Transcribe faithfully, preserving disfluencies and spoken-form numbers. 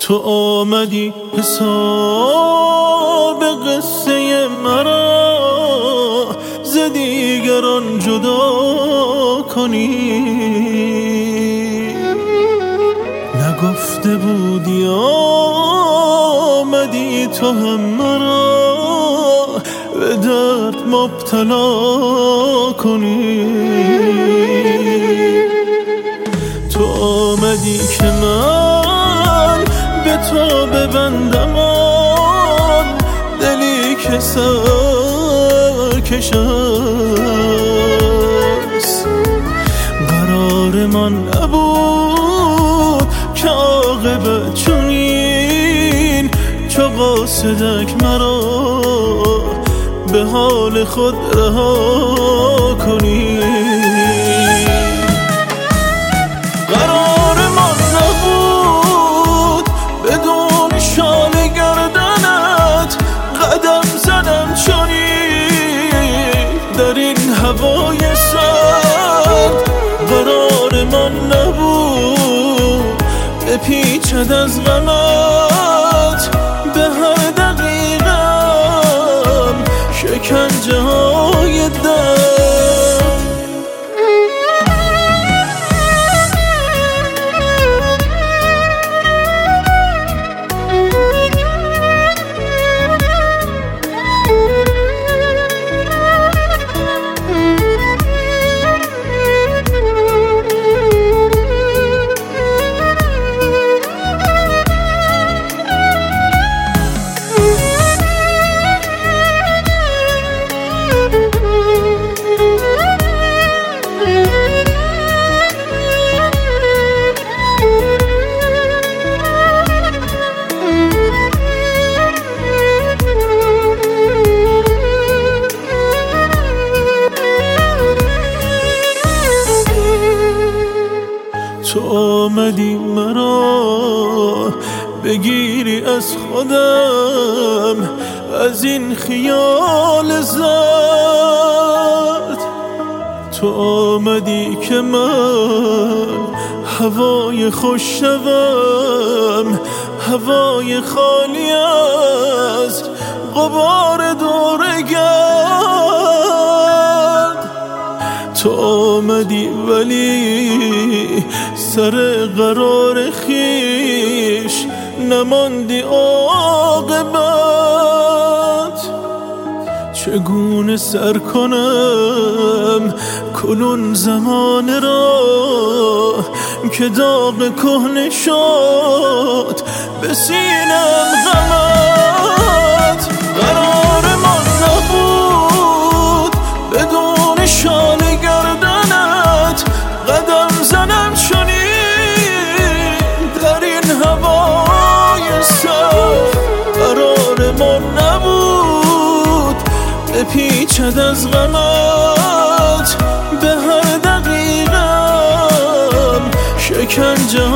تو آمدی حساب قصه مرا ز دیگران جدا کنی. نگفته بودی آمدی تو هم مرا به درد مبتلا کنی. تو آمدی که من به تو ببندم آن دلی که سرکش است. قرار من نبود که عاقبت چنین چو قاصدک مرا به حال خود رها کنی. قرار من نبود بدون شال گردنت قدم زدم چنین در این هوای سرد. قرار من نبود بپیچد از غمت به هر دقیقم شکنجه های درد. تو آمدی مرا بگیری از خودم از این خیال زرد. تو آمدی که من هوای خوش شوم هوای خالی از غبار دور گرد. تو آمدی ولی سر قرار خیش نماندی عاقبت. چگونه سر کنم کنون زمان را که داغ کهنه شد به سینم غمت. قرار من نبود بدون شال گردنت قدم زنم چنین در این هوای سرد. قرار من نبود بپیچد از غمت به هر دقیقم شکنجه